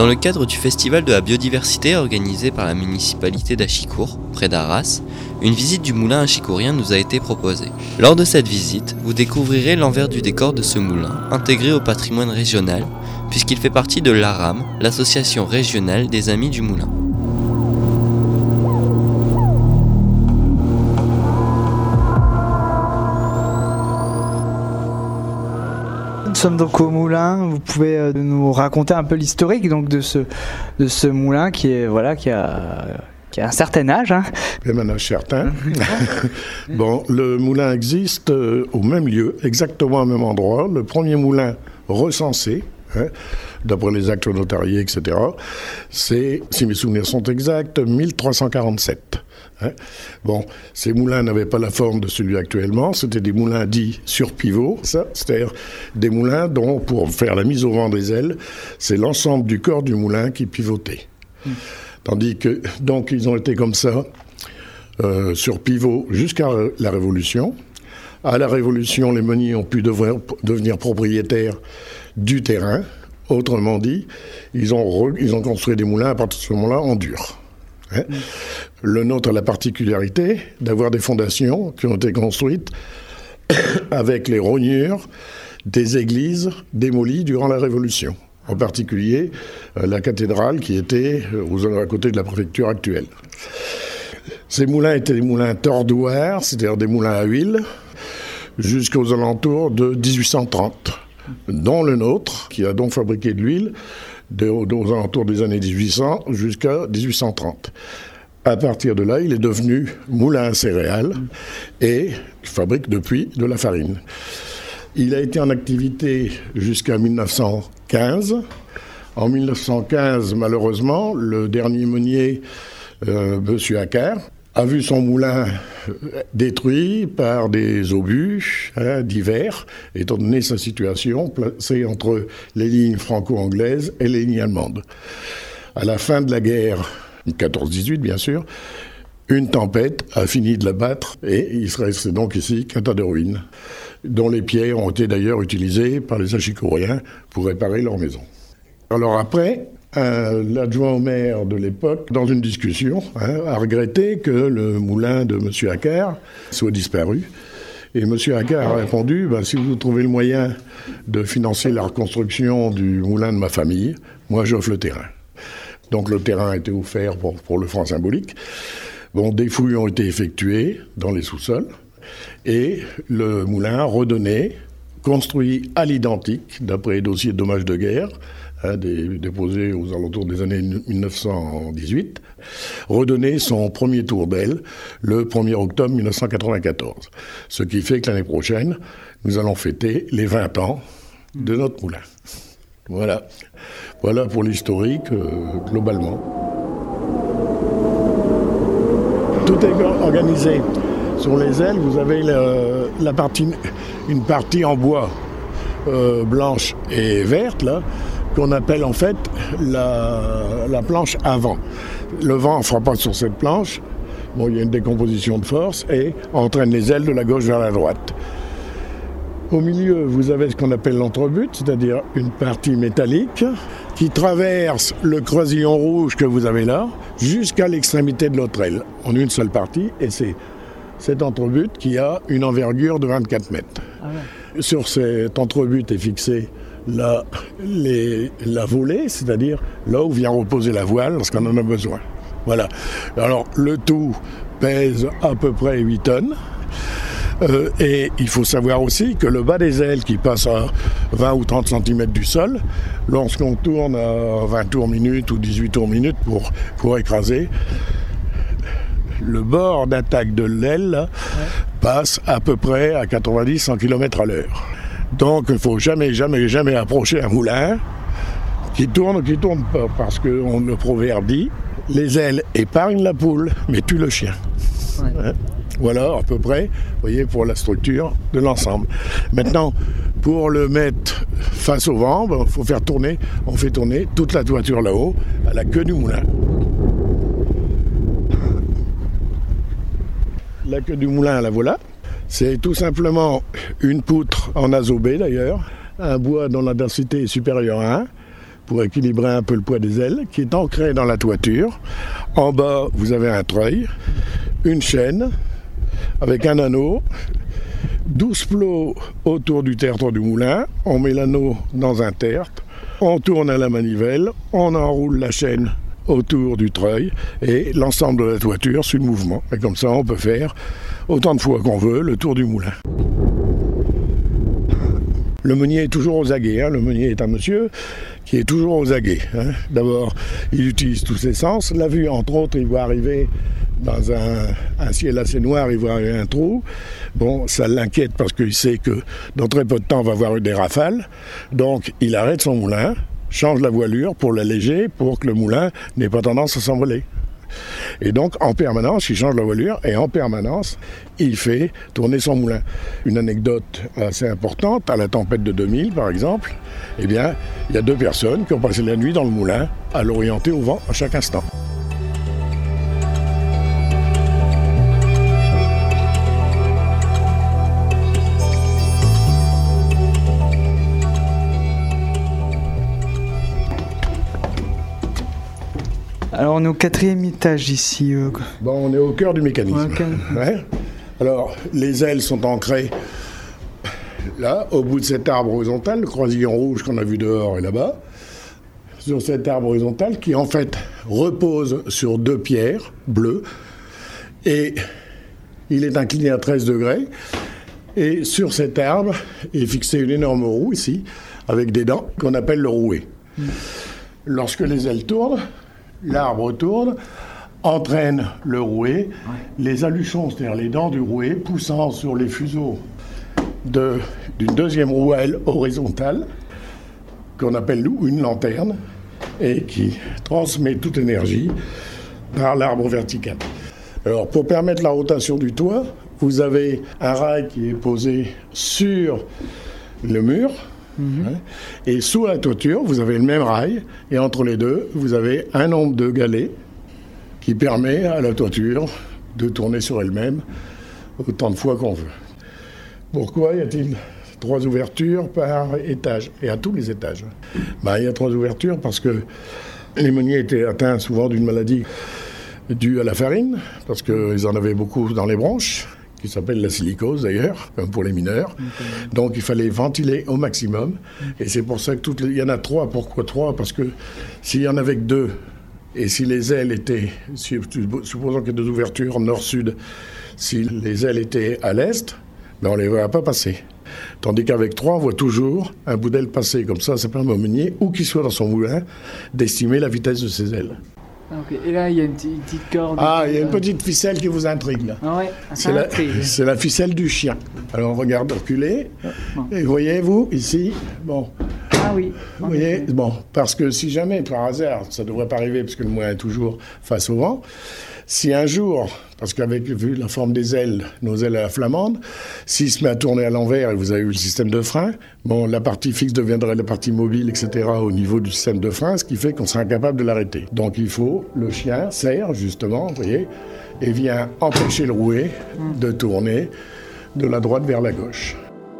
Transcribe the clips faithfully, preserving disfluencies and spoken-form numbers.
Dans le cadre du festival de la biodiversité organisé par la municipalité d'Achicourt, près d'Arras, une visite du moulin achicourien nous a été proposée. Lors de cette visite, vous découvrirez l'envers du décor de ce moulin, intégré au patrimoine régional, puisqu'il fait partie de l'A R A M, l'association régionale des Amis du Moulin. Nous sommes donc au moulin. Vous pouvez euh, nous raconter un peu l'historique donc de ce de ce moulin qui est voilà qui a qui a un certain âge. Hein. Un âge certain. Bon, le moulin existe euh, au même lieu, exactement au même endroit. Le premier moulin recensé, hein, d'après les actes notariés, et cetera. C'est, si mes souvenirs sont exacts, mille trois cent quarante-sept. Hein. Bon, ces moulins n'avaient pas la forme de celui actuellement, c'était des moulins dits sur pivot, ça, c'est-à-dire des moulins dont, pour faire la mise au vent des ailes, c'est l'ensemble du corps du moulin qui pivotait. Mmh. Tandis que, donc, ils ont été comme ça, euh, sur pivot jusqu'à la Révolution. À la Révolution, les meuniers ont pu devenir, devenir propriétaires du terrain. Autrement dit, ils ont, re, ils ont construit des moulins à partir de ce moment-là en dur. Hein. Mmh. Le nôtre a la particularité d'avoir des fondations qui ont été construites avec les rognures des églises démolies durant la Révolution. En particulier, euh, la cathédrale qui était euh, aux, à côté de la préfecture actuelle. Ces moulins étaient des moulins tordoirs, c'est-à-dire des moulins à huile, jusqu'aux alentours de dix-huit cent trente, dont le nôtre, qui a donc fabriqué de l'huile de, aux alentours des années dix-huit cents jusqu'à dix-huit cent trente. À partir de là, il est devenu moulin à céréales et fabrique depuis de la farine. Il a été en activité jusqu'à mille neuf cent quinze. En mille neuf cent quinze, malheureusement, le dernier meunier, euh, M. Accard, a vu son moulin détruit par des obus hein, divers, étant donné sa situation placée entre les lignes franco-anglaises et les lignes allemandes. À la fin de la guerre, quatorze dix-huit bien sûr, une tempête a fini de l'abattre et il se reste donc ici qu'un tas de ruines, dont les pierres ont été d'ailleurs utilisées par les Achicouriens pour réparer leur maison. Alors après, euh, l'adjoint au maire de l'époque, dans une discussion, hein, a regretté que le moulin de M. Accard soit disparu. Et M. Accard a répondu, bah, si vous trouvez le moyen de financer la reconstruction du moulin de ma famille, moi j'offre le terrain. Donc le terrain a été offert pour, pour le franc symbolique. Bon, des fouilles ont été effectuées dans les sous-sols et le moulin redonné, construit à l'identique, d'après les dossiers de dommages de guerre, hein, des, déposés aux alentours des années mille neuf cent dix-huit, redonné son premier tour d'aile le premier octobre mille neuf cent quatre-vingt-quatorze. Ce qui fait que l'année prochaine, nous allons fêter les vingt ans de notre moulin. Voilà. Voilà pour l'historique, euh, globalement. Tout est organisé. Sur les ailes, vous avez le, la partie, une partie en bois euh, blanche et verte, là, qu'on appelle en fait la, la planche avant. Le vent ne frappe pas sur cette planche. Bon, il y a une décomposition de force et entraîne les ailes de la gauche vers la droite. Au milieu, vous avez ce qu'on appelle l'entrebut, c'est-à-dire une partie métallique qui traverse le croisillon rouge que vous avez là jusqu'à l'extrémité de l'autre aile, en une seule partie, et c'est cet entrebut qui a une envergure de vingt-quatre mètres. Ah ouais. Sur cet entrebut est fixée la, les, la volée, c'est-à-dire là où vient reposer la voile lorsqu'on en a besoin. Voilà. Alors le tout pèse à peu près huit tonnes. Euh, et il faut savoir aussi que le bas des ailes qui passe à vingt ou trente centimètres du sol, lorsqu'on tourne à vingt tours minute ou dix-huit tours minute pour, pour écraser, le bord d'attaque de l'aile là, ouais. passe à peu près à quatre-vingt-dix à cent kilomètres à l'heure. Donc il ne faut jamais, jamais, jamais approcher un moulin qui tourne ou qui ne tourne pas, parce que on, le proverbe dit « les ailes épargnent la poule, mais tuent le chien ouais. ». Hein? Voilà, à peu près, vous voyez, pour la structure de l'ensemble. Maintenant, pour le mettre face au vent, il ben, faut faire tourner, on fait tourner toute la toiture là-haut, à la queue du moulin. La queue du moulin, la voilà. C'est tout simplement une poutre en azobé d'ailleurs, un bois dont la densité est supérieure à un, pour équilibrer un peu le poids des ailes, qui est ancré dans la toiture. En bas, vous avez un treuil, une chaîne avec un anneau, douze plots autour du tertre du moulin. On met l'anneau dans un tertre, on tourne à la manivelle, on enroule la chaîne autour du treuil et l'ensemble de la toiture suit le mouvement. Et comme ça, on peut faire autant de fois qu'on veut le tour du moulin. Le meunier est toujours aux aguets. Hein. Le meunier est un monsieur qui est toujours aux aguets. Hein. D'abord, il utilise tous ses sens. La vue, entre autres, il voit arriver dans un, un ciel assez noir, il voit arriver un trou. Bon, ça l'inquiète parce qu'il sait que dans très peu de temps, on va avoir eu des rafales. Donc, il arrête son moulin, change la voilure pour l'alléger, pour que le moulin n'ait pas tendance à s'envoler. Et donc, en permanence, il change la voilure et en permanence, il fait tourner son moulin. Une anecdote assez importante, à la tempête de deux mille, par exemple, eh bien, il y a deux personnes qui ont passé la nuit dans le moulin à l'orienter au vent à chaque instant. Alors on est au quatrième étage ici. Euh... Bon, on est au cœur du mécanisme. Ouais, okay. Ouais. Alors, les ailes sont ancrées là, au bout de cet arbre horizontal, le croisillon rouge qu'on a vu dehors est là-bas, sur cet arbre horizontal qui en fait repose sur deux pierres bleues et il est incliné à treize degrés. Et sur cet arbre est fixée une énorme roue ici, avec des dents qu'on appelle le rouet. Mmh. Lorsque les ailes tournent, l'arbre tourne, entraîne le rouet, ouais. Les aluchons, c'est-à-dire les dents du rouet, poussant sur les fuseaux de, d'une deuxième roue à aile horizontale, qu'on appelle nous une lanterne, et qui transmet toute énergie par l'arbre vertical. Alors, pour permettre la rotation du toit, vous avez un rail qui est posé sur le mur, Mmh. et sous la toiture, vous avez le même rail, et entre les deux, vous avez un nombre de galets qui permet à la toiture de tourner sur elle-même autant de fois qu'on veut. Pourquoi y a-t-il trois ouvertures par étage, et à tous les étages? Ben, il y a trois ouvertures parce que les meuniers étaient atteints souvent d'une maladie due à la farine, parce qu'ils en avaient beaucoup dans les branches, qui s'appelle la silicose d'ailleurs, comme pour les mineurs. Okay. Donc il fallait ventiler au maximum. Et c'est pour ça que toutes les... il y en a trois. Pourquoi trois? Parce que s'il y en avait que deux, et si les ailes étaient, si, supposons qu'il y a deux ouvertures nord-sud, si les ailes étaient à l'est, ben on ne les voit pas passer. Tandis qu'avec trois, on voit toujours un bout d'aile passer. Comme ça, ça permet au meunier, où qu'il soit dans son moulin, d'estimer la vitesse de ses ailes. Okay. Et là, il y a une petite, une petite corde. Ah, il y a une petite ficelle qui vous intrigue, là. Ah ouais, c'est, la, c'est la ficelle du chien. Alors, on regarde reculer. Bon. Et voyez-vous, ici, bon... Ah oui. Vous voyez, bon, parce que si jamais, par hasard, ça ne devrait pas arriver, parce que le moulin est toujours face au vent, si un jour, parce qu'avec vu la forme des ailes, nos ailes à la flamande, s'il se met à tourner à l'envers et vous avez eu le système de frein, bon, la partie fixe deviendrait la partie mobile, et cetera au niveau du système de frein, ce qui fait qu'on sera incapable de l'arrêter. Donc il faut, le chien serre justement, vous voyez, et vient empêcher le rouet de tourner de la droite vers la gauche.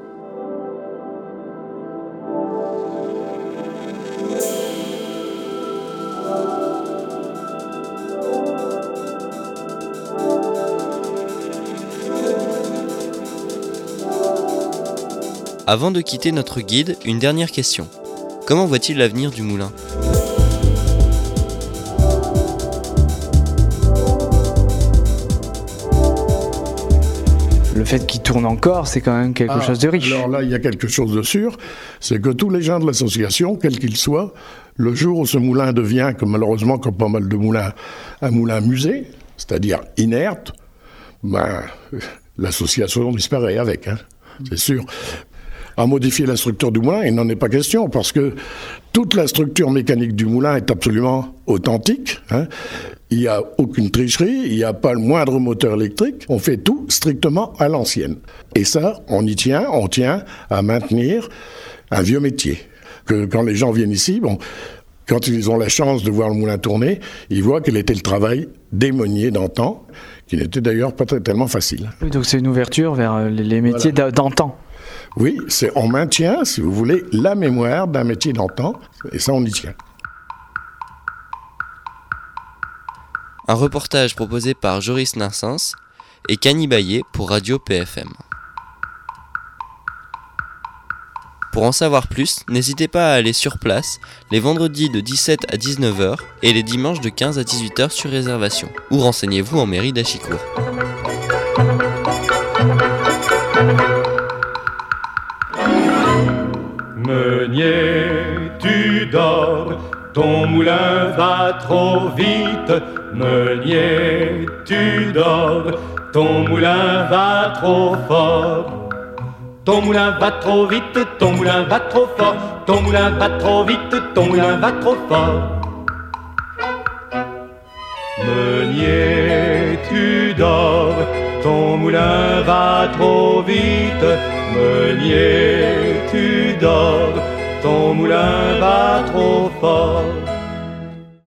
Avant de quitter notre guide, une dernière question. Comment voit-il l'avenir du moulin ? Le fait qu'il tourne encore, c'est quand même quelque ah, chose de riche. Alors là, il y a quelque chose de sûr, c'est que tous les gens de l'association, quels qu'ils soient, le jour où ce moulin devient, comme malheureusement comme pas mal de moulins, un moulin musée, c'est-à-dire inerte, ben, l'association disparaît avec, hein, c'est sûr. À modifier la structure du moulin, il n'en est pas question, parce que toute la structure mécanique du moulin est absolument authentique. Hein. Il n'y a aucune tricherie, il n'y a pas le moindre moteur électrique. On fait tout strictement à l'ancienne. Et ça, on y tient, on tient à maintenir un vieux métier. Que quand les gens viennent ici, bon, quand ils ont la chance de voir le moulin tourner, ils voient quel était le travail des meuniers d'antan, qui n'était d'ailleurs pas très, tellement facile. Oui, donc c'est une ouverture vers les métiers voilà. d'antan. Oui, c'est, on maintient, si vous voulez, la mémoire d'un métier d'antan, et ça, on y tient. Un reportage proposé par Joris Narsens et Cani Baillet pour Radio P F M. Pour en savoir plus, n'hésitez pas à aller sur place les vendredis de dix-sept à dix-neuf heures et les dimanches de quinze à dix-huit heures sur réservation, ou renseignez-vous en mairie d'Achicourt. Meunier, tu dors, ton moulin va trop vite. Meunier, tu dors, ton moulin va trop fort. Ton moulin va trop vite, ton moulin va trop fort. Ton moulin va trop vite, ton moulin va trop fort. Meunier, tu dors, ton moulin va trop vite. Meunier, tu dors, ton moulin va